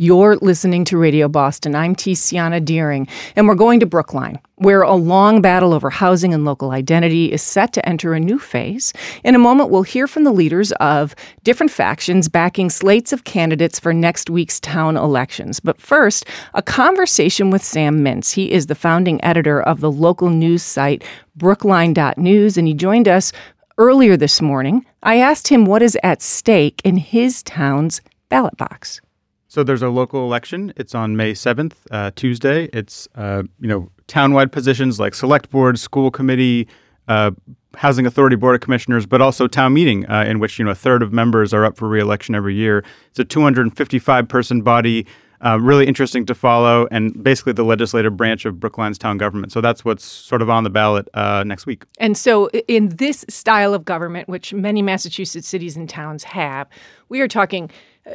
You're listening to Radio Boston. I'm Tiziana Deering, and we're going to Brookline, where a long battle over housing and local identity is set to enter a new phase. In a moment, we'll hear from the leaders of different factions backing slates of candidates for next week's town elections. But first, a conversation with Sam Mintz. He is the founding editor of the local news site Brookline.News, and he joined us earlier this morning. I asked him what is at stake in his town's ballot box. So there's a local election. It's on May 7th, Tuesday. It's, townwide positions like select board, school committee, housing authority board of commissioners, but also town meeting in which, a third of members are up for re-election every year. It's a 255-person body, really interesting to follow, and basically the legislative branch of Brookline's town government. So that's what's sort of on the ballot next week. And so in this style of government, which many Massachusetts cities and towns have, we are talking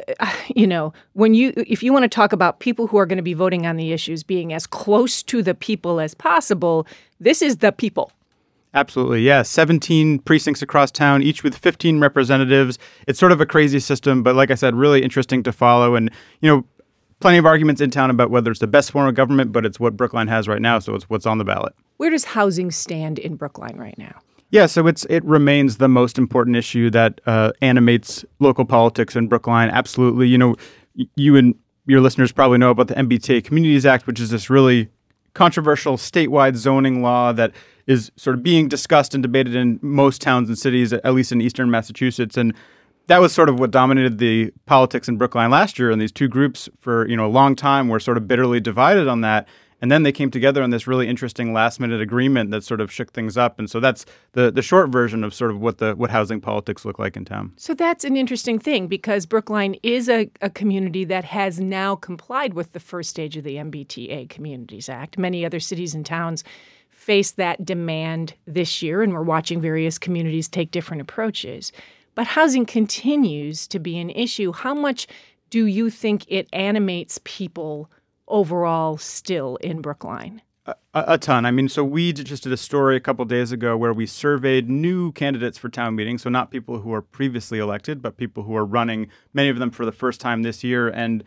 if you want to talk about people who are going to be voting on the issues being as close to the people as possible, this is the people. Absolutely, yeah. 17 precincts across town, each with 15 representatives. It's sort of a crazy system, but like I said, really interesting to follow. And, plenty of arguments in town about whether it's the best form of government, but it's what Brookline has right now, so it's what's on the ballot. Where does housing stand in Brookline right now? Yeah, so it remains the most important issue that animates local politics in Brookline. Absolutely. You and your listeners probably know about the MBTA Communities Act, which is this really controversial statewide zoning law that is sort of being discussed and debated in most towns and cities, at least in eastern Massachusetts. And that was sort of what dominated the politics in Brookline last year. And these two groups for, a long time were sort of bitterly divided on that. And then they came together on this really interesting last-minute agreement that sort of shook things up. And so that's the short version of sort of what housing politics look like in town. So that's an interesting thing because Brookline is a community that has now complied with the first stage of the MBTA Communities Act. Many other cities and towns face that demand this year, and we're watching various communities take different approaches. But housing continues to be an issue. How much do you think it animates people overall still in Brookline? A ton. I mean, so we just did a story a couple days ago where we surveyed new candidates for town meetings, so not people who are previously elected, but people who are running, many of them for the first time this year, and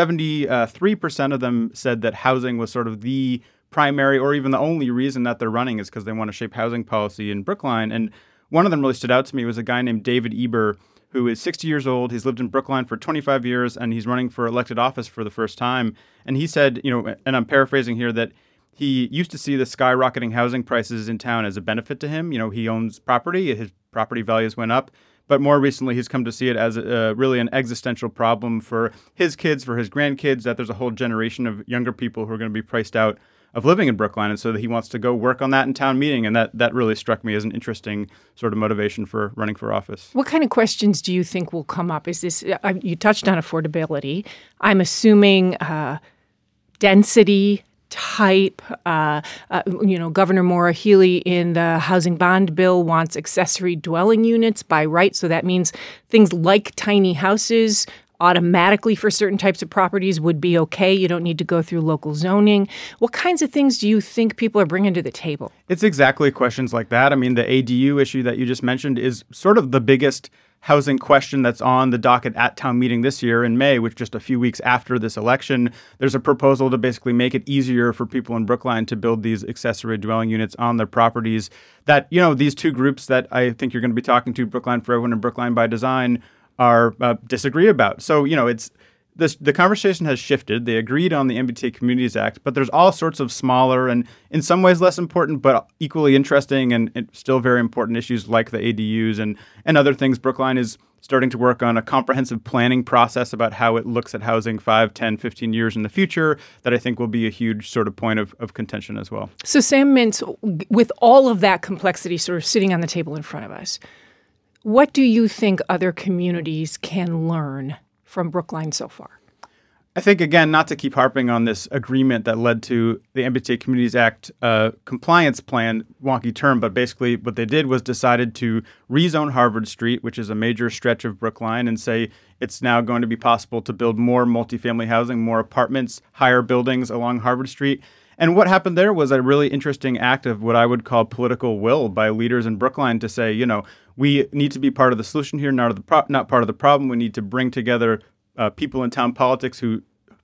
73% of them said that housing was sort of the primary or even the only reason that they're running is because they want to shape housing policy in Brookline. And one of them really stood out to me was a guy named David Eber, who is 60 years old. He's lived in Brookline for 25 years, and he's running for elected office for the first time. And he said, and I'm paraphrasing here, that he used to see the skyrocketing housing prices in town as a benefit to him. He owns property. His property values went up. But more recently, he's come to see it as really an existential problem for his kids, for his grandkids, that there's a whole generation of younger people who are going to be priced out of living in Brookline, and so that he wants to go work on that in town meeting, and that really struck me as an interesting sort of motivation for running for office. What kind of questions do you think will come up? Is this you touched on affordability? I'm assuming density, type. Governor Maura Healey in the housing bond bill wants accessory dwelling units by right, so that means things like tiny houses automatically for certain types of properties would be okay. You don't need to go through local zoning. What kinds of things do you think people are bringing to the table? It's exactly questions like that. I mean, the ADU issue that you just mentioned is sort of the biggest housing question that's on the docket at town meeting this year in May, which just a few weeks after this election. There's a proposal to basically make it easier for people in Brookline to build these accessory dwelling units on their properties that, these two groups that I think you're going to be talking to, Brookline for Everyone and Brookline by Design, are disagree about. So, it's the conversation has shifted. They agreed on the MBTA Communities Act, but there's all sorts of smaller and in some ways less important, but equally interesting and still very important issues like the ADUs and other things. Brookline is starting to work on a comprehensive planning process about how it looks at housing 5, 10, 15 years in the future that I think will be a huge sort of point of contention as well. So Sam Mintz, with all of that complexity sort of sitting on the table in front of us, what do you think other communities can learn from Brookline so far? I think, again, not to keep harping on this agreement that led to the MBTA Communities Act compliance plan, wonky term, but basically what they did was decided to rezone Harvard Street, which is a major stretch of Brookline, and say it's now going to be possible to build more multifamily housing, more apartments, higher buildings along Harvard Street. And what happened there was a really interesting act of what I would call political will by leaders in Brookline to say, we need to be part of the solution here, not part of the problem. We need to bring together people in town politics who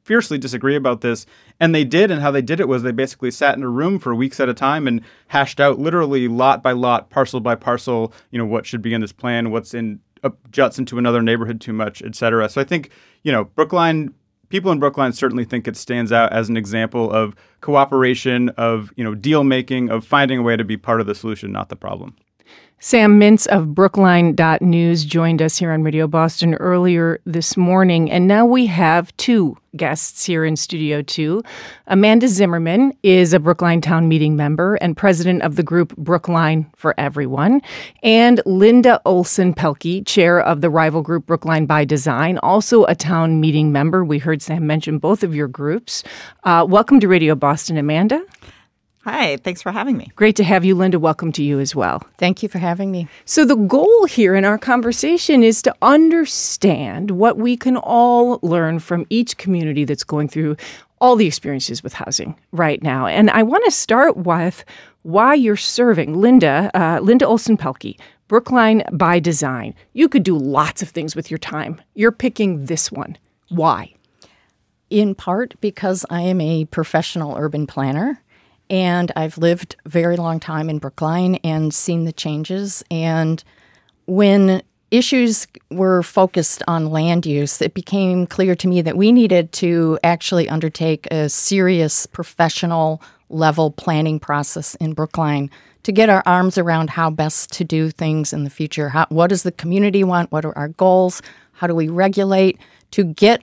fiercely disagree about this. And they did, and how they did it was they basically sat in a room for weeks at a time and hashed out literally lot by lot, parcel by parcel, what should be in this plan, what's juts into another neighborhood too much, et cetera. So I think, Brookline, people in Brookline certainly think it stands out as an example of cooperation, of, deal making, of finding a way to be part of the solution, not the problem. Sam Mintz of Brookline.News joined us here on Radio Boston earlier this morning, and now we have two guests here in Studio 2. Amanda Zimmerman is a Brookline Town Meeting member and president of the group Brookline for Everyone, and Linda Olson-Pelkey, chair of the rival group Brookline by Design, also a town meeting member. We heard Sam mention both of your groups. Welcome to Radio Boston, Amanda. Hi, thanks for having me. Great to have you, Linda. Welcome to you as well. Thank you for having me. So the goal here in our conversation is to understand what we can all learn from each community that's going through all the experiences with housing right now. And I want to start with why you're serving. Linda Olson-Pelkey, Brookline by Design. You could do lots of things with your time. You're picking this one. Why? In part because I am a professional urban planner. And I've lived a very long time in Brookline and seen the changes. And when issues were focused on land use, it became clear to me that we needed to actually undertake a serious professional level planning process in Brookline to get our arms around how best to do things in the future. What does the community want? What are our goals? How do we regulate to get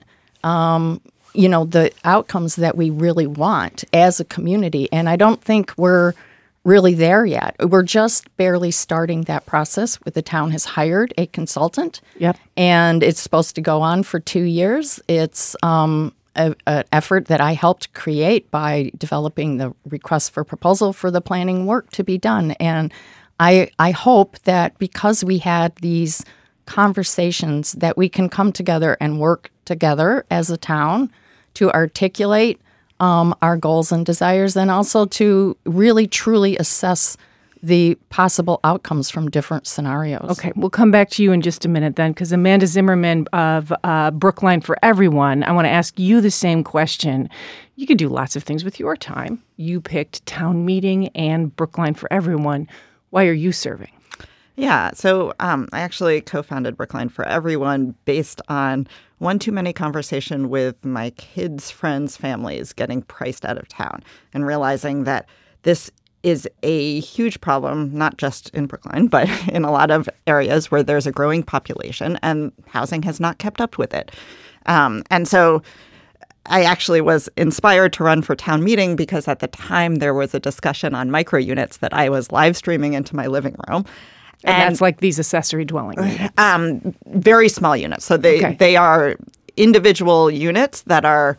the outcomes that we really want as a community. And I don't think we're really there yet. We're just barely starting that process. The town has hired a consultant. Yep. And it's supposed to go on for 2 years. It's an effort that I helped create by developing the request for proposal for the planning work to be done. And I hope that because we had these conversations that we can come together and work together as a town to articulate our goals and desires, and also to really truly assess the possible outcomes from different scenarios. Okay, we'll come back to you in just a minute then, because Amanda Zimmerman of Brookline for Everyone, I want to ask you the same question. You could do lots of things with your time. You picked Town Meeting and Brookline for Everyone. Why are you serving? Yeah, so I actually co-founded Brookline for Everyone based on one too many conversation with my kids' friends' families getting priced out of town and realizing that this is a huge problem, not just in Brookline, but in a lot of areas where there's a growing population and housing has not kept up with it. And so I actually was inspired to run for town meeting because at the time there was a discussion on micro units that I was live streaming into my living room. And that's like these accessory dwelling units. Very small units. So they are individual units that are,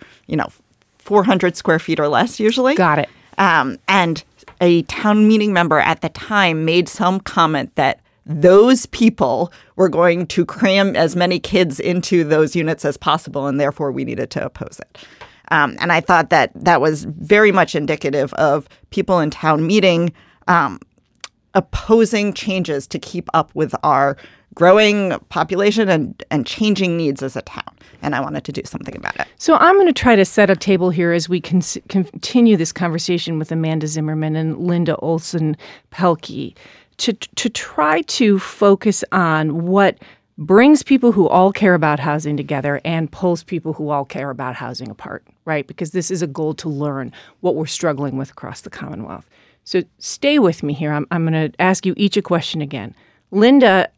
400 square feet or less usually. Got it. And a town meeting member at the time made some comment that those people were going to cram as many kids into those units as possible, and therefore we needed to oppose it. And I thought that was very much indicative of people in town meeting opposing changes to keep up with our growing population and changing needs as a town. And I wanted to do something about it. So I'm going to try to set a table here as we continue this conversation with Amanda Zimmerman and Linda Olson-Pelkey to try to focus on what brings people who all care about housing together and pulls people who all care about housing apart, right? Because this is a goal to learn what we're struggling with across the Commonwealth. So stay with me here. I'm going to ask you each a question again. Linda,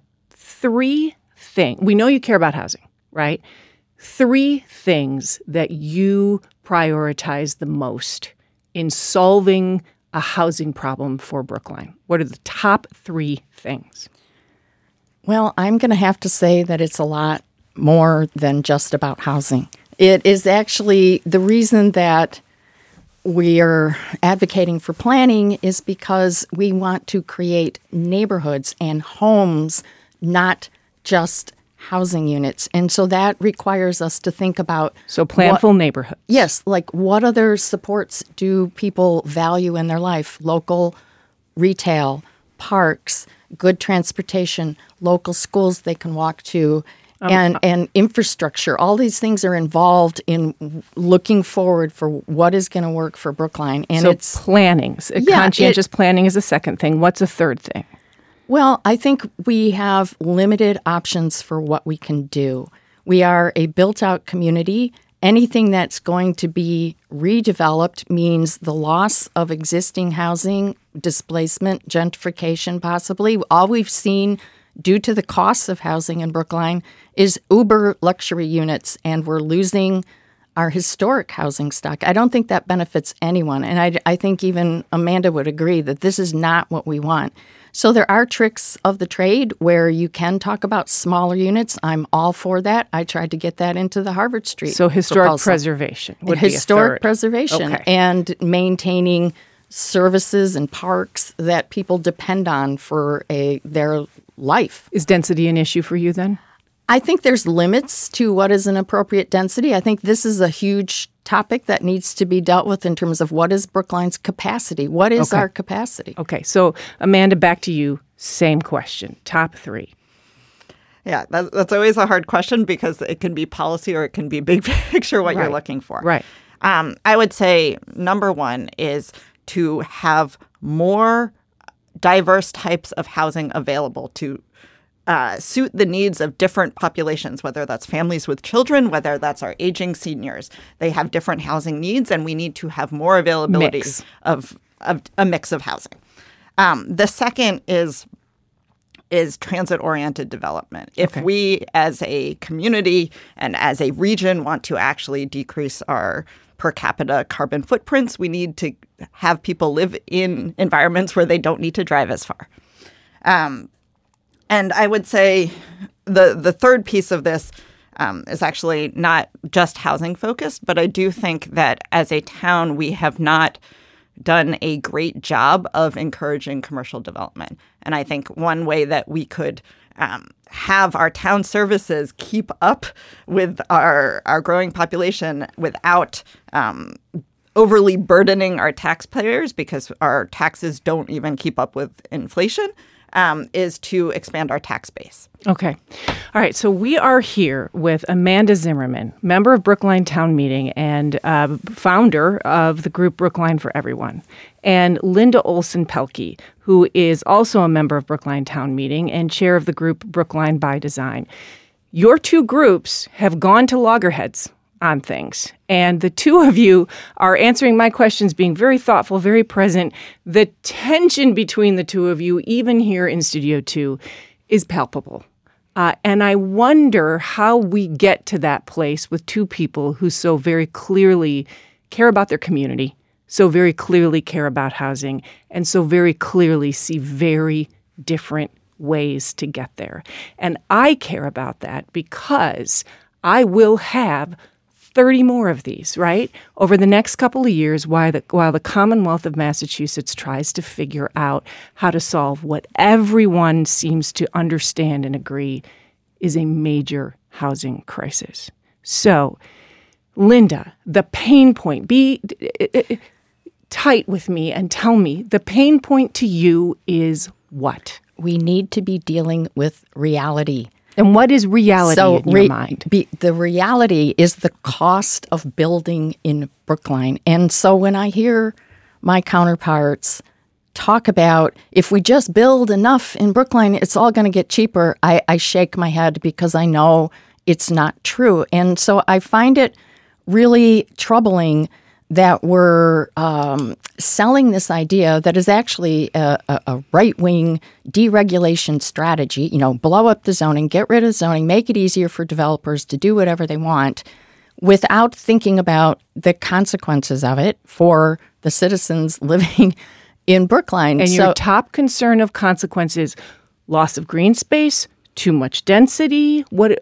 3 things. We know you care about housing, right? 3 things that you prioritize the most in solving a housing problem for Brookline. What are the top 3 things? Well, I'm going to have to say that it's a lot more than just about housing. It is actually the reason that we are advocating for planning is because we want to create neighborhoods and homes, not just housing units. And so that requires us to think about... So planful neighborhoods. Yes, like what other supports do people value in their life? Local retail, parks, good transportation, local schools they can walk to. and infrastructure. All these things are involved in looking forward for what is going to work for Brookline. And so it's planning. Conscientious planning is a second thing. What's a third thing? Well, I think we have limited options for what we can do. We are a built-out community. Anything that's going to be redeveloped means the loss of existing housing, displacement, gentrification possibly. All we've seen due to the costs of housing in Brookline is uber luxury units, and we're losing our historic housing stock. I don't think that benefits anyone, and I think even Amanda would agree that this is not what we want. So there are tricks of the trade where you can talk about smaller units. I'm all for that. I tried to get that into the Harvard Street So historic proposal. preservation would be a Historic third. preservation Okay. and maintaining services and parks that people depend on for their life. Is density an issue for you then? I think there's limits to what is an appropriate density. I think this is a huge topic that needs to be dealt with in terms of what is Brookline's capacity? What is our capacity? Okay, so Amanda, back to you. Same question. Top three. Yeah, that's always a hard question because it can be policy or it can be big picture what you're looking for. Right. I would say number one is to have more diverse types of housing available to suit the needs of different populations, whether that's families with children, whether that's our aging seniors. They have different housing needs, and we need to have more availability of a mix of housing. The second is transit-oriented development. If we as a community and as a region want to actually decrease our per capita carbon footprints, we need to have people live in environments where they don't need to drive as far. And I would say the third piece of this is actually not just housing focused, but I do think that as a town, we have not done a great job of encouraging commercial development. And I think one way that we could have our town services keep up with our growing population without overly burdening our taxpayers, because our taxes don't even keep up with inflation, is to expand our tax base. Okay. All right. So we are here with Amanda Zimmerman, member of Brookline Town Meeting and founder of the group Brookline for Everyone, and Linda Olson-Pelkey, who is also a member of Brookline Town Meeting and chair of the group Brookline by Design. Your two groups have gone to loggerheads on things. And the two of you are answering my questions, being very thoughtful, very present. The tension between the two of you, even here in Studio 2, is palpable. And I wonder how we get to that place with two people who so very clearly care about their community, so very clearly care about housing, and so very clearly see very different ways to get there. And I care about that because I will have 30 more of these, right? Over the next couple of years, while the Commonwealth of Massachusetts tries to figure out how to solve what everyone seems to understand and agree is a major housing crisis. So, Linda, the pain point, be tight with me and tell me, the pain point to you is what? We need to be dealing with reality. And what is reality in your mind? The reality is the cost of building in Brookline. And so when I hear my counterparts talk about if we just build enough in Brookline, it's all going to get cheaper, I shake my head because I know it's not true. And so I find it really troubling that we're selling this idea that is actually a right-wing deregulation strategy, blow up the zoning, get rid of zoning, make it easier for developers to do whatever they want without thinking about the consequences of it for the citizens living in Brookline. And your top concern of consequences, loss of green space, too much density, what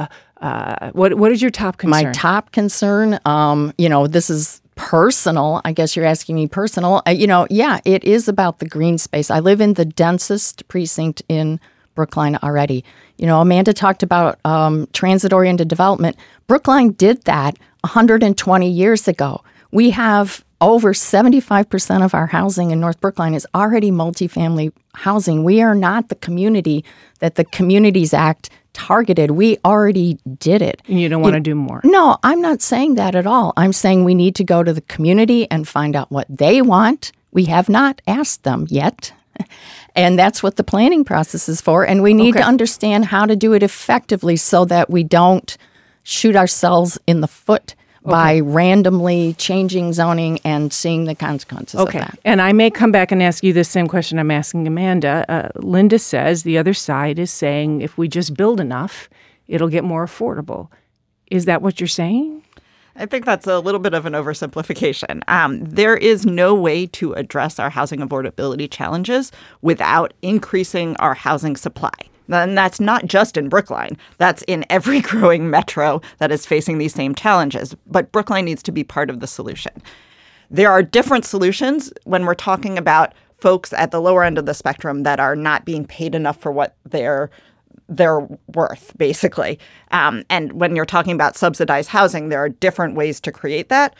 is your top concern? My top concern, this is personal. I guess you're asking me personal. It is about the green space. I live in the densest precinct in Brookline already. Amanda talked about transit-oriented development. Brookline did that 120 years ago. We have over 75% of our housing in North Brookline is already multifamily housing. We are not the community that the Communities Act targeted. We already did it. And you don't want to do more. No, I'm not saying that at all. I'm saying we need to go to the community and find out what they want. We have not asked them yet. And that's what the planning process is for. And we need to understand how to do it effectively so that we don't shoot ourselves in the foot by randomly changing zoning and seeing the consequences of that. And I may come back and ask you the same question I'm asking Amanda. Linda says the other side is saying if we just build enough, it'll get more affordable. Is that what you're saying? I think that's a little bit of an oversimplification. There is no way to address our housing affordability challenges without increasing our housing supply. And that's not just in Brookline. That's in every growing metro that is facing these same challenges. But Brookline needs to be part of the solution. There are different solutions when we're talking about folks at the lower end of the spectrum that are not being paid enough for what they're worth, basically. And when you're talking about subsidized housing, there are different ways to create that.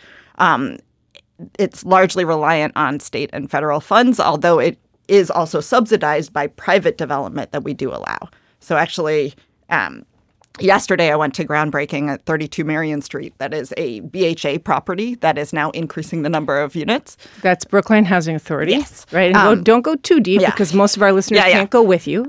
It's largely reliant on state and federal funds, although it is also subsidized by private development that we do allow. So actually, yesterday I went to groundbreaking at 32 Marion Street. That is a BHA property that is now increasing the number of units. That's Brookline Housing Authority. Yes. Right? And don't go too deep because most of our listeners can't go with you.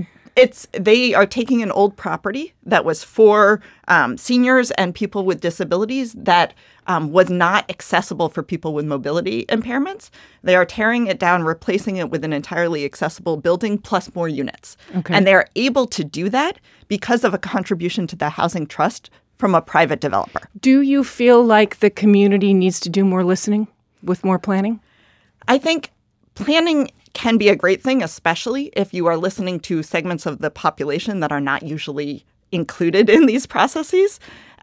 They are taking an old property that was for seniors and people with disabilities that was not accessible for people with mobility impairments. They are tearing it down, replacing it with an entirely accessible building plus more units. And they're able to do that because of a contribution to the housing trust from a private developer. Do you feel like the community needs to do more listening with more planning? I think planning can be a great thing, especially if you are listening to segments of the population that are not usually included in these processes.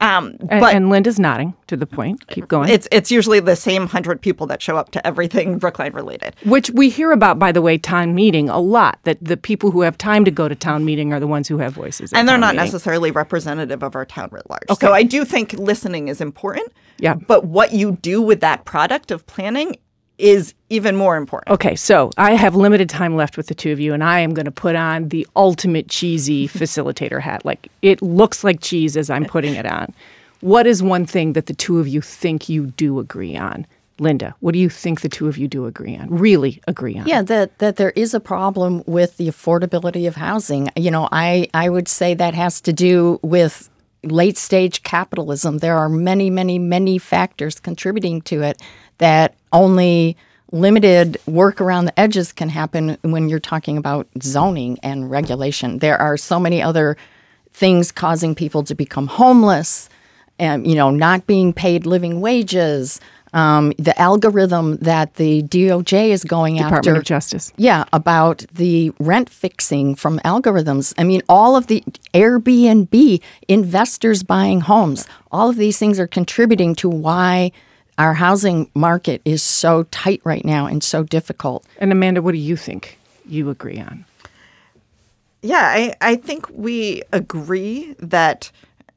And Linda's nodding to the point. Keep going. It's usually the same 100 people that show up to everything Brookline related. Which we hear about, by the way, town meeting a lot, that the people who have time to go to town meeting are the ones who have voices. And they're not necessarily representative of our town writ large. So I do think listening is important. Yeah. But what you do with that product of planning is even more important. Okay, so I have limited time left with the two of you, and I am going to put on the ultimate cheesy facilitator hat. Like, it looks like cheese as I'm putting it on. What is one thing that the two of you think you do agree on? Linda, what do you think the two of you do agree on, really agree on? Yeah, that there is a problem with the affordability of housing. You know, I would say that has to do with late-stage capitalism. There are many, many, many factors contributing to it that only limited work around the edges can happen when you're talking about zoning and regulation. There are so many other things causing people to become homeless and, not being paid living wages. The algorithm that the DOJ is going after. Department of Justice. Yeah, about the rent fixing from algorithms. I mean, all of the Airbnb, investors buying homes, all of these things are contributing to why our housing market is so tight right now and so difficult. And Amanda, what do you think you agree on? Yeah, I think we agree that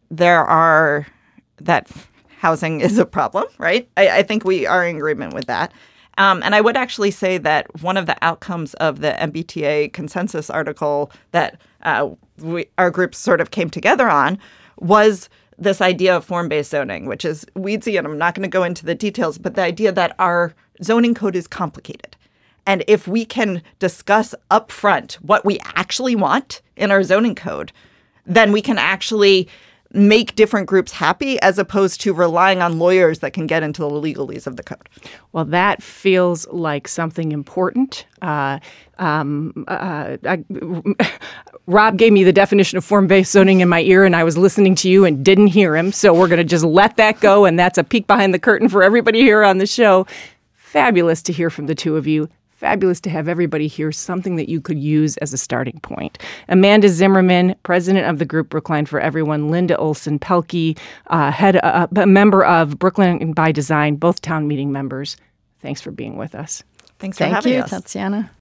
that housing is a problem, right? I think we are in agreement with that. And I would actually say that one of the outcomes of the MBTA consensus article that our group sort of came together on was this idea of form-based zoning, which is weedsy, and I'm not going to go into the details, but the idea that our zoning code is complicated. And if we can discuss upfront what we actually want in our zoning code, then we can actually make different groups happy as opposed to relying on lawyers that can get into the legalese of the code. Well, that feels like something important. Rob gave me the definition of form-based zoning in my ear, and I was listening to you and didn't hear him. So we're going to just let that go, and that's a peek behind the curtain for everybody here on the show. Fabulous to hear from the two of you. Fabulous to have everybody hear something that you could use as a starting point. Amanda Zimmerman, president of the group Brookline for Everyone. Linda Olson-Pelkey, a member of Brooklyn by Design, both town meeting members. Thanks for being with us. Thanks for having us. Thank you, Tatiana.